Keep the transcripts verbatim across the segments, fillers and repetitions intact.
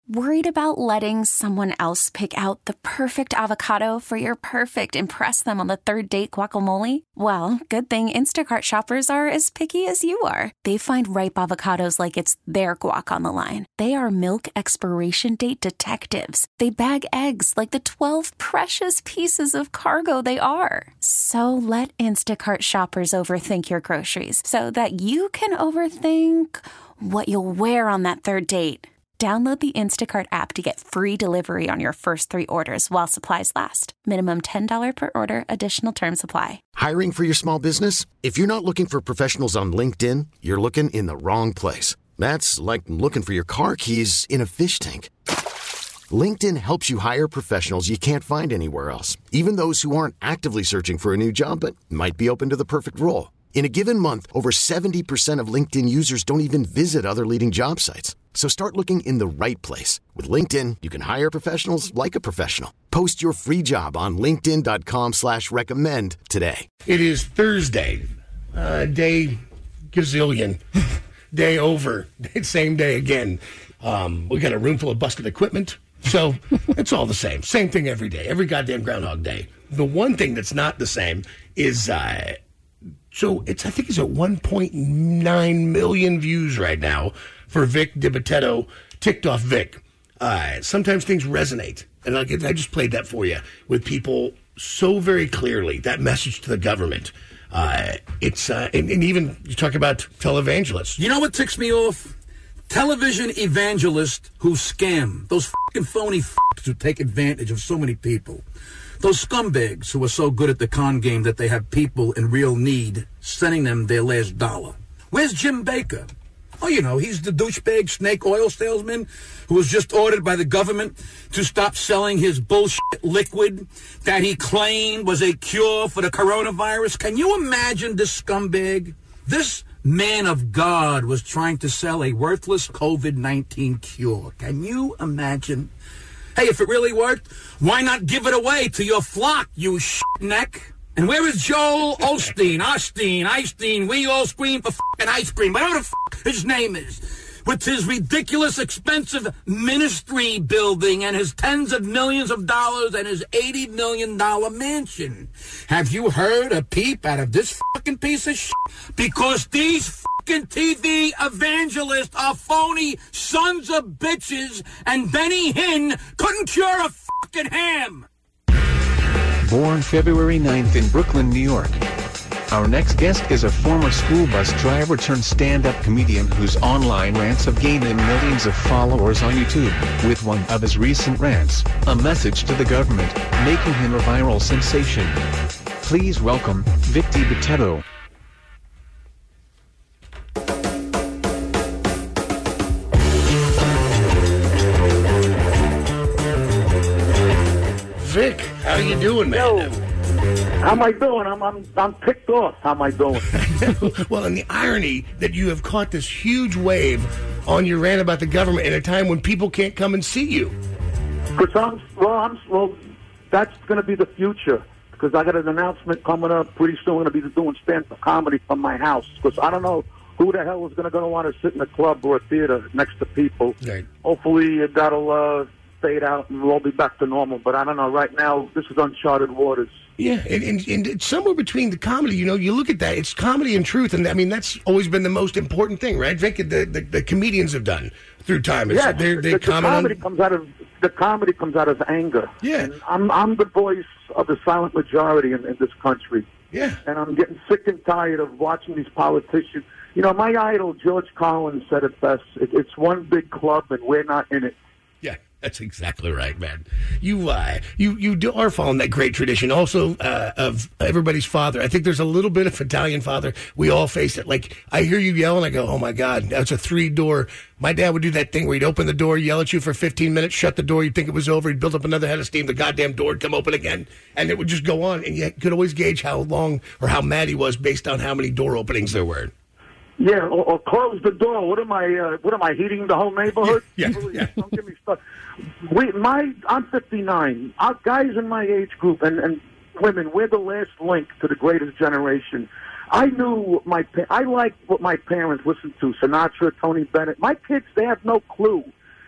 Worried about letting someone else pick out the perfect avocado for your perfect impress them on the third date guacamole? Well, good thing Instacart shoppers are as picky as you are. They find ripe avocados like it's their guac on the line. They are milk expiration date detectives. They bag eggs like the twelve precious pieces of cargo they are. So let Instacart shoppers overthink your groceries so that you can overthink what you'll wear on that third date. Download the Instacart app to get free delivery on your first three orders while supplies last. Minimum ten dollars per order. Additional terms apply. Hiring for your small business? If you're not looking for professionals on LinkedIn, you're looking in the wrong place. That's like looking for your car keys in a fish tank. LinkedIn helps you hire professionals you can't find anywhere else, even those who aren't actively searching for a new job but might be open to the perfect role. In a given month, over seventy percent of LinkedIn users don't even visit other leading job sites. So start looking in the right place. With LinkedIn, you can hire professionals like a professional. Post your free job on linkedin.com slash recommend today. It is Thursday, uh, day gazillion, day over, same day again. Um, we got a room full of busted equipment, so it's all the same. Same thing every day, every goddamn Groundhog Day. The one thing that's not the same is... Uh, So it's I think it's at one point nine million views right now for Vic DiBitetto, Ticked Off Vic. Uh, sometimes things resonate. And I, I just played that for you with people so very clearly, that message to the government. Uh, it's uh, and, and even you talk about televangelists. You know what ticks me off? Television evangelists who scam. Those fucking phony fucks who take advantage of so many people. Those scumbags who are so good at the con game that they have people in real need sending them their last dollar. Where's Jim Baker? Oh, you know, he's the douchebag snake oil salesman who was just ordered by the government to stop selling his bullshit liquid that he claimed was a cure for the coronavirus. Can you imagine this scumbag? This man of God was trying to sell a worthless COVID nineteen cure. Can you imagine? Hey, if it really worked, why not give it away to your flock, you shitneck? And where is Joel Osteen, Osteen, Osteen? We all scream for fucking ice cream, whatever the fuck his name is. With his ridiculous, expensive ministry building and his tens of millions of dollars and his eighty million dollars mansion. Have you heard a peep out of this fucking piece of shit? Because these fucking T V evangelists are phony sons of bitches, and Benny Hinn couldn't cure a fucking ham. Born February ninth in Brooklyn, New York. Our next guest is a former school bus driver turned stand-up comedian whose online rants have gained him millions of followers on YouTube, with one of his recent rants, a message to the government, making him a viral sensation. Please welcome, Vic DiBitetto. Vic, how you doing, man? Yo. How am I doing? I'm I'm I'm ticked off. How am I doing? Well, and the irony that you have caught this huge wave on your rant about the government at a time when people can't come and see you. Because I'm well, I'm well. That's going to be the future. Because I got an announcement coming up pretty soon. I'm going to be doing stand-up comedy from my house. Because I don't know who the hell is going to go to want to sit in a club or a theater next to people. Right. Hopefully that'll uh, fade out and we'll all be back to normal. But I don't know. Right now, this is uncharted waters. Yeah, and, and, and it's somewhere between the comedy, you know, you look at that, it's comedy and truth, and I mean, that's always been the most important thing, right, Vic? The, the, the comedians have done through time. It's, yeah, they the, they the, comment comedy on... comes out of the comedy comes out of anger. Yeah. And I'm I'm the voice of the silent majority in, in this country. Yeah. And I'm getting sick and tired of watching these politicians. You know, my idol, George Carlin, said it best. It, it's one big club, and we're not in it. Yeah, that's exactly right, man. You uh, you you do, are following that great tradition also uh, of everybody's father. I think there's a little bit of Italian father. We all face it. Like, I hear you yell, and I go, oh, my God, that's a three-door. My dad would do that thing where he'd open the door, yell at you for fifteen minutes, shut the door, you'd think it was over, he'd build up another head of steam, the goddamn door would come open again, and it would just go on. And you could always gauge how long or how mad he was based on how many door openings there were. Yeah, or, or close the door. What am I? Uh, what am I heating the whole neighborhood? Yeah, People, yeah. Don't give me stuff. We, my, I'm fifty-nine. Our guys in my age group and, and women, we're the last link to the greatest generation. I knew my. I liked what my parents listened to: Sinatra, Tony Bennett. My kids, they have no clue.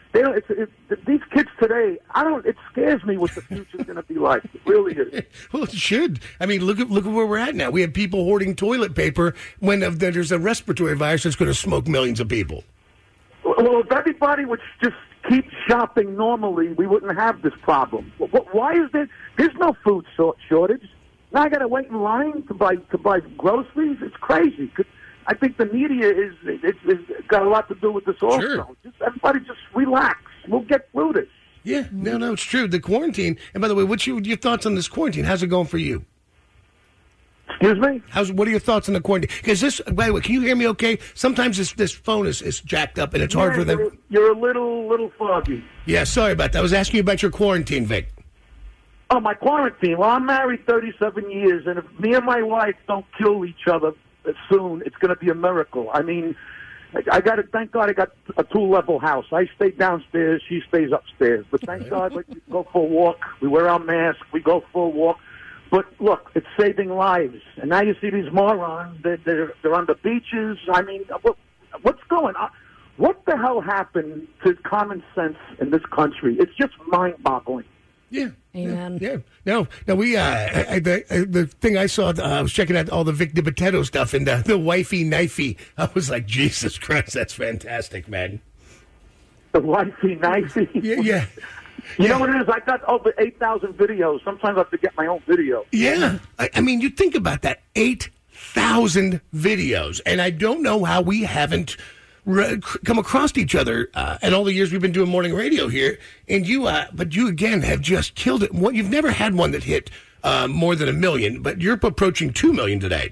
They don't, it's, it's, these kids today, I don't. It scares me what the future's going to be like. It really is. Well, it should. I mean, look at look at where we're at now. We have people hoarding toilet paper when uh, there's a respiratory virus that's going to smoke millions of people. Well, if everybody would just keep shopping normally, we wouldn't have this problem. Why is there? There's no food shortage. Now I got to wait in line to buy to buy groceries. It's crazy. I think the media is it's, it's got a lot to do with this also. Sure. Just everybody just relax. We'll get through this. Yeah, no, no, it's true. The quarantine. And by the way, what's your, your thoughts on this quarantine? How's it going for you? Excuse me? How's what are your thoughts on the quarantine? Because this, by the way, can you hear me? Okay. Sometimes this this phone is, is jacked up and it's yeah, hard for them. You're, you're a little little foggy. Yeah, sorry about that. I was asking you about your quarantine, Vic. Oh, my quarantine. Well, I'm married thirty-seven years, and if me and my wife don't kill each other soon, it's going to be a miracle. I mean, I got to thank God I got a two-level house. I stay downstairs, she stays upstairs. But thank God, like, we go for a walk, we wear our mask, we go for a walk. But look, it's saving lives. And now you see these morons. They're they're, they're on the beaches. I mean, what, what's going on? What the hell happened to common sense in this country? It's just mind-boggling. Yeah. Amen. Yeah. yeah. No, no, we, uh, I, the, uh, the thing I saw, uh, I was checking out all the Vic DiBitetto stuff and the, the wifey knifey. I was like, Jesus Christ, that's fantastic, man. The wifey knifey? Yeah, yeah. You yeah. know what it is? I got over eight thousand videos. Sometimes I have to get my own video. Yeah. I, I mean, you think about that. eight thousand videos. And I don't know how we haven't re- come across each other uh, in all the years we've been doing morning radio here. And you, uh, but you again have just killed it. What, you've never had one that hit uh, more than a million, but you're approaching two million today.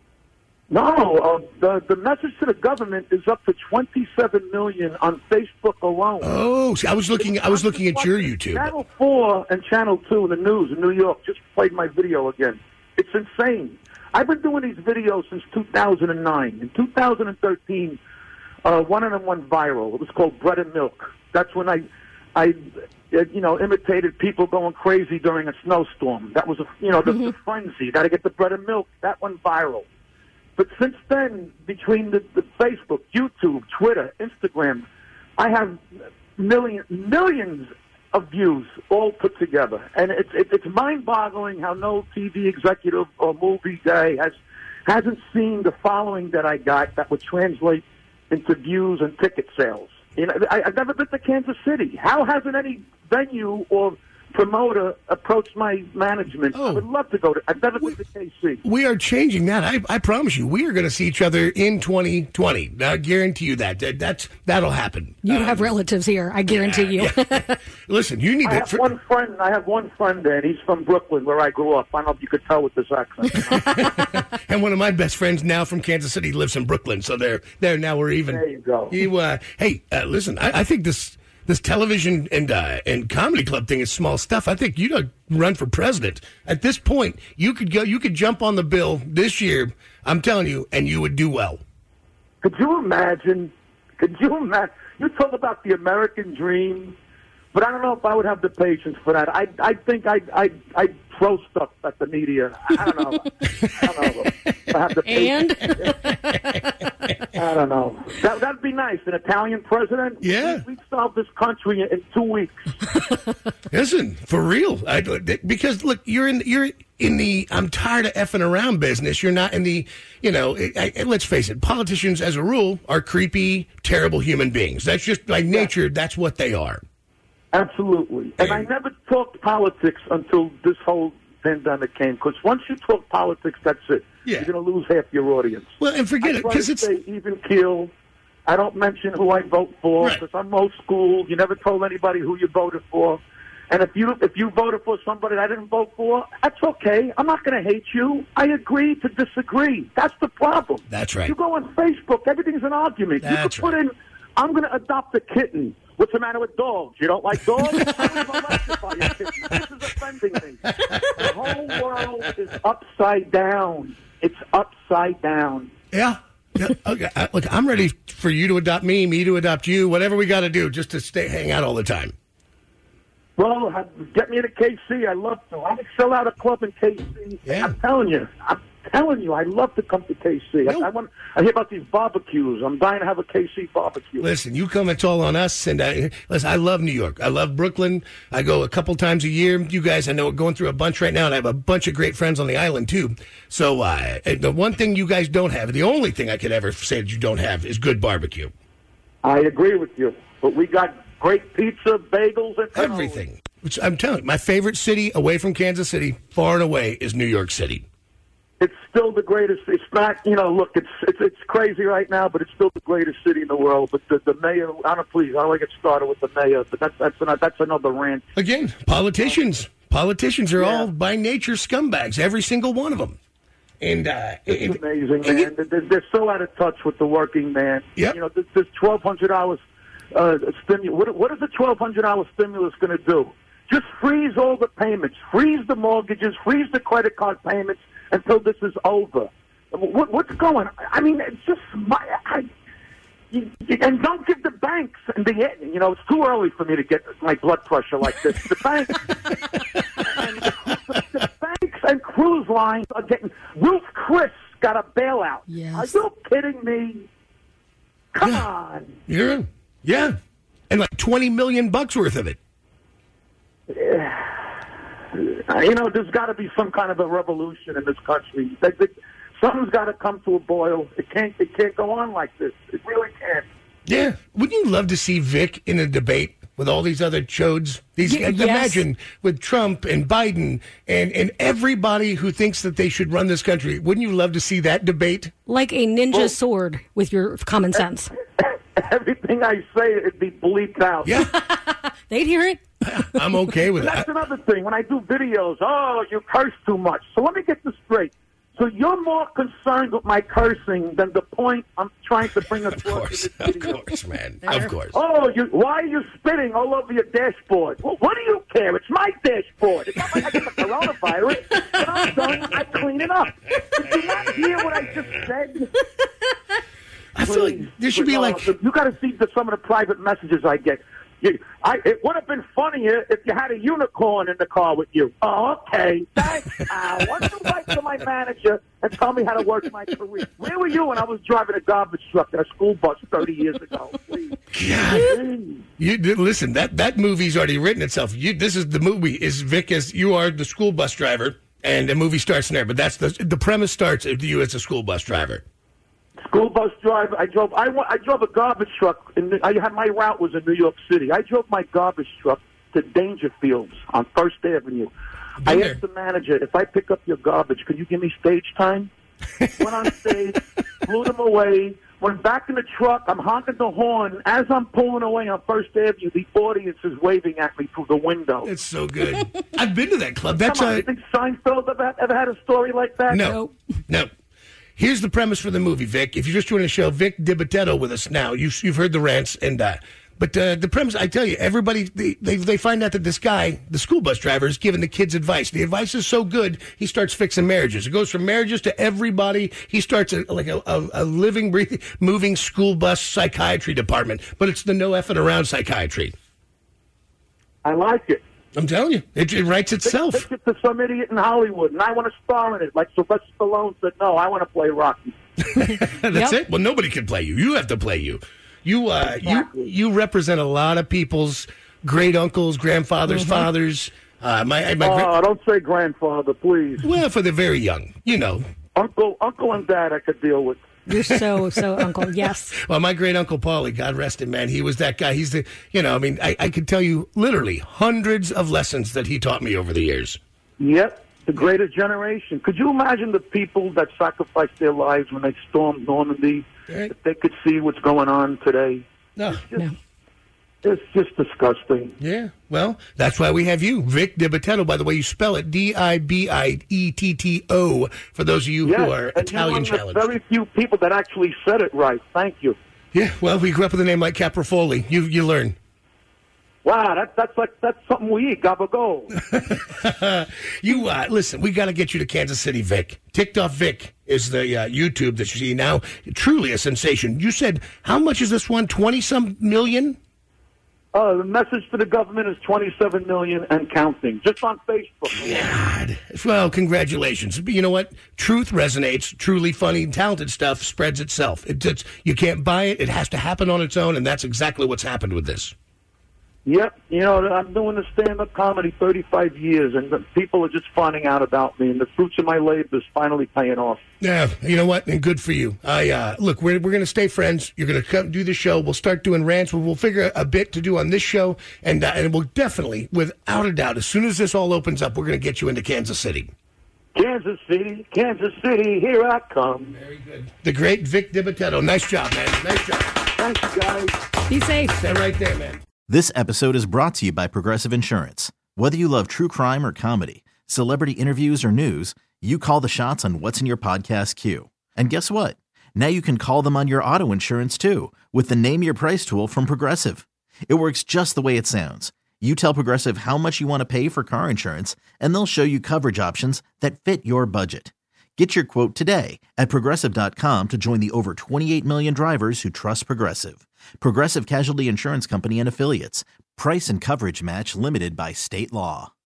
No, uh, the the message to the government is up to twenty-seven million on Facebook alone. Oh, see, I was looking. I was looking at your YouTube. Channel Four and Channel Two in the news in New York just played my video again. It's insane. I've been doing these videos since two thousand nine. In two thousand thirteen, uh, one of them went viral. It was called Bread and Milk. That's when I, I, you know, imitated people going crazy during a snowstorm. That was a, you know, the, mm-hmm. the frenzy. Got to get the bread and milk. That went viral. But since then, between the, the Facebook, YouTube, Twitter, Instagram, I have million, millions of views all put together. And it's it, it's mind-boggling how no T V executive or movie guy has, hasn't seen the following that I got that would translate into views and ticket sales. You know, I, I've never been to Kansas City. How hasn't any venue or promoter approached my management? Oh. I would love to go to. I've never been to K C. We are changing that. I, I promise you, we are going to see each other in twenty twenty. I guarantee you that. that that's that'll happen. You um, have relatives here. I guarantee you. Yeah. Listen, you need I to. have For, one friend. I have one friend there, and he's from Brooklyn, where I grew up. I don't know if you could tell with this accent. And one of my best friends now from Kansas City lives in Brooklyn, so there, there. Now we're even. There you go. You, uh, hey, uh, listen, I, I think this. This television and uh, and comedy club thing is small stuff. I think you don't run for president at this point. You could go. You could jump on the bill this year. I'm telling you, and you would do well. Could you imagine? Could you imagine? You talk about the American dream, but I don't know if I would have the patience for that. I I think I I I throw stuff at the media. I don't know. I don't know. If I have the patience. And I don't know. That that'd be nice. An Italian president. Yeah, we, we'd solve this country in, in two weeks. Listen, for real. I, because look, you're in you're in the I'm tired of effing around business. You're not in the you know. I, I, let's face it. Politicians, as a rule, are creepy, terrible human beings. That's just by nature. That's what they are. Absolutely. And I never talked politics until this whole pandemic came. Because once you talk politics, that's it. Yeah. You're going to lose half your audience. Well, and forget I it, try because to it's... stay even keel. I don't mention who I vote for, Right. because I'm old school. You never told anybody who you voted for. And if you if you voted for somebody that I didn't vote for, that's okay. I'm not going to hate you. I agree to disagree. That's the problem. That's right. You go on Facebook, everything's an argument. That's you could put right. in, I'm going to adopt a kitten. What's the matter with dogs? You don't like dogs? I don't even electrify your kitten. This is offending me. The whole world is upside down. It's upside down. Yeah. Yeah, okay. I, look, I'm ready for you to adopt me, me to adopt you, whatever we got to do just to stay hang out all the time. Well, get me to K C. I love to. I would sell out a club in K C. Yeah. I'm telling you. I'm, telling you, I love to come to K C. I, I want. I hear about these barbecues. I'm dying to have a K C barbecue. Listen, you come, it's all on us. And I, listen, I love New York. I love Brooklyn. I go a couple times a year. You guys, I know, are going through a bunch right now, and I have a bunch of great friends on the island too. So uh, the one thing you guys don't have, the only thing I could ever say that you don't have, is good barbecue. I agree with you, but we got great pizza, bagels, and everything. Which I'm telling you, my favorite city away from Kansas City, far and away, is New York City. It's still the greatest. It's not, you know, look, it's it's it's crazy right now, but it's still the greatest city in the world. But the, the mayor, I don't please, I don't want to get started with the mayor, but that's that's another, that's another rant. Again, politicians, politicians are yeah. all by nature scumbags, every single one of them. And uh, it's it, amazing, and man. It, they're, they're so out of touch with the working man. Yep. You know, this, this twelve hundred dollars uh, stimulus. What, what is the twelve hundred dollars stimulus going to do? Just freeze all the payments, freeze the mortgages, freeze the credit card payments until this is over. What, what's going on? I mean, it's just my. I, you, and don't give the banks and the you know it's too early for me to get my blood pressure like this. The banks and the, the banks and cruise lines are getting. Ruth Chris got a bailout. Yes. Are you kidding me? Come yeah. on. Yeah, yeah, and like twenty million bucks worth of it. Yeah. You know, there's got to be some kind of a revolution in this country. Something's got to come to a boil. It can't. It can't go on like this. It really can't. Yeah. Wouldn't you love to see Vic in a debate with all these other chodes? These Y- imagine yes. with Trump and Biden and, and everybody who thinks that they should run this country. Wouldn't you love to see that debate? Like a ninja well, sword with your common sense. Everything I say, it'd be bleeped out. Yeah. They'd hear it. I'm okay with That's that. That's another thing. When I do videos, oh, you curse too much. So let me get this straight. So you're more concerned with my cursing than the point I'm trying to bring across Of course, in this video. of course, man. Of course. Oh, you, why are you spitting all over your dashboard? Well, what do you care? It's my dashboard. It's not like I get the coronavirus. When I'm done, I clean it up. Did you not hear what I just said? I feel like there should be like... You got to see the, some of the private messages I get. You, I, it would have been funnier if you had a unicorn in the car with you. Oh, okay. Thanks, Al. Why don't you write to my manager and tell me how to work my career? Where were you when I was driving a garbage truck in a school bus thirty years ago? Please. God. You, listen, that, that movie's already written itself. You, this is the movie. Is Vic as you are the school bus driver, and the movie starts there. But that's the the premise starts with you as a school bus driver. School bus driver. I drove. I, I drove a garbage truck. In the, I had my route was in New York City. I drove my garbage truck to Dangerfields on First Avenue. I there. asked the manager, if I pick up your garbage, could you give me stage time? Went on stage, blew them away. Went back in the truck. I'm honking the horn. As I'm pulling away on First Avenue, the audience is waving at me through the window. It's so good. I've been to that club. That's Come on, a, you think Seinfeld ever, ever had a story like that? No, no. Here's the premise for the movie, Vic. If you're just joining the show, Vic DiBitetto with us now. You, you've heard the rants, and uh, but uh, the premise, I tell you, everybody they, they they find out that this guy, the school bus driver, is giving the kids advice. The advice is so good, he starts fixing marriages. It goes from marriages to everybody. He starts a, like a, a, a living, breathing, moving school bus psychiatry department. But it's the no effing around psychiatry. I like it. I'm telling you, it, it writes itself. Pitch it to some idiot in Hollywood, and I want to star in it. Like Sylvester Stallone said, no, I want to play Rocky. That's yep. it. Well, nobody can play you. You have to play you. You, uh, exactly. you, you represent a lot of people's great uncles, grandfathers, mm-hmm. fathers. Uh, my, my, oh, gra- don't say grandfather, please. Well, for the very young, you know. Uncle, uncle, and dad, I could deal with. You're so, so uncle, yes. Well, my great uncle Paulie, God rest him, man, he was that guy. He's the, you know, I mean, I, I could tell you literally hundreds of lessons that he taught me over the years. Yep, the greatest generation. Could you imagine the people that sacrificed their lives when they stormed Normandy? Right. If they could see what's going on today. No. It's just, no. It's just disgusting. Yeah, well, that's why we have you, Vic DiBitetto. By the way, you spell it D I B I E T T O, for those of you yes, who are and Italian you're one challenged. Of the very few people that actually said it right. Thank you. Yeah, well, we grew up with a name like Caprofoli. You you learn. Wow, that, that's like that's something we eat, gabagol. you uh, listen, we got to get you to Kansas City, Vic. Ticked Off Vic is the uh, YouTube that you see now. Truly a sensation. You said, how much is this one? twenty some million? Uh, the message to the government is twenty-seven million and counting, just on Facebook. God. Well, congratulations. But you know what? Truth resonates. Truly funny and talented stuff spreads itself. It, it's, you can't buy it. It has to happen on its own, and that's exactly what's happened with this. Yep. You know, I'm doing the stand-up comedy thirty-five years, and the people are just finding out about me, and the fruits of my labor is finally paying off. Yeah, you know what? And good for you. I uh, look, we're we're going to stay friends. You're going to come do the show. We'll start doing rants. We'll, we'll figure a bit to do on this show, and uh, and we'll definitely, without a doubt, as soon as this all opens up, we're going to get you into Kansas City. Kansas City, Kansas City, here I come. Very good. The great Vic DiBitetto. Nice job, man. Nice job. Thanks, guys. Be safe. Stay right there, man. This episode is brought to you by Progressive Insurance. Whether you love true crime or comedy, celebrity interviews or news, you call the shots on what's in your podcast queue. And guess what? Now you can call them on your auto insurance too with the Name Your Price tool from Progressive. It works just the way it sounds. You tell Progressive how much you want to pay for car insurance, and they'll show you coverage options that fit your budget. Get your quote today at Progressive dot com to join the over twenty-eight million drivers who trust Progressive. Progressive Casualty Insurance Company and Affiliates. Price and coverage match limited by state law.